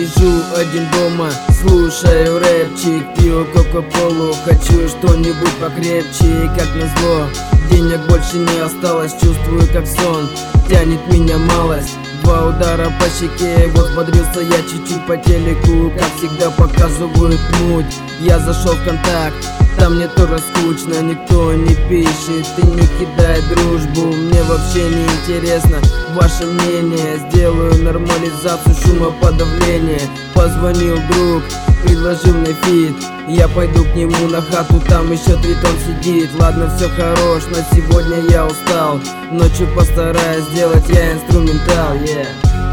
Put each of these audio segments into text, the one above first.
сижу один дома, слушаю рэпчик, пью кока-колу, хочу что-нибудь покрепче. И как назло, денег больше не осталось, чувствую как сон тянет меня малость. 2 удара по щеке, вот бодрился я чуть-чуть по телеку, как всегда показывают муть. Я зашел в контакт, там мне тоже скучно, никто не пишет и не кидает дружбу. Мне вообще не интересно ваше мнение, сделаю нормализацию шумоподавления. Позвонил друг, предложил мне фит, я пойду к нему на хату, там еще Тритон сидит. Ладно, все хорош, на сегодня я устал, ночью постараюсь сделать я инструментал, yeah.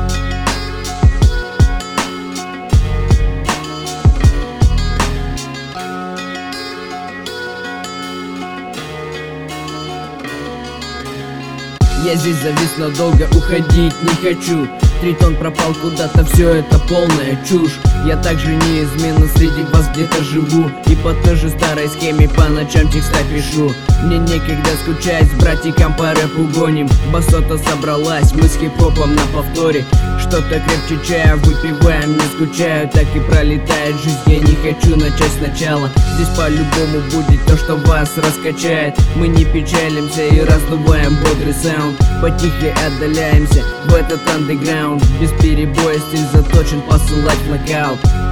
Я здесь завис надолго, уходить не хочу. Тритон пропал куда-то, все это полная чушь. Я также неизменно среди вас где-то живу, и по той же старой схеме по ночам текста пишу. Мне некогда скучать, с братиком по рэпу гоним. Басота собралась, мы с хип-хопом на повторе. Что-то крепче чая выпиваем, не скучаю. Так и пролетает жизнь, я не хочу начать сначала. Здесь по-любому будет то, что вас раскачает. Мы не печалимся и раздуваем бодрый саунд. Потихо отдаляемся в этот андеграунд. Без перебоя стиль заточен посылать в нокаут.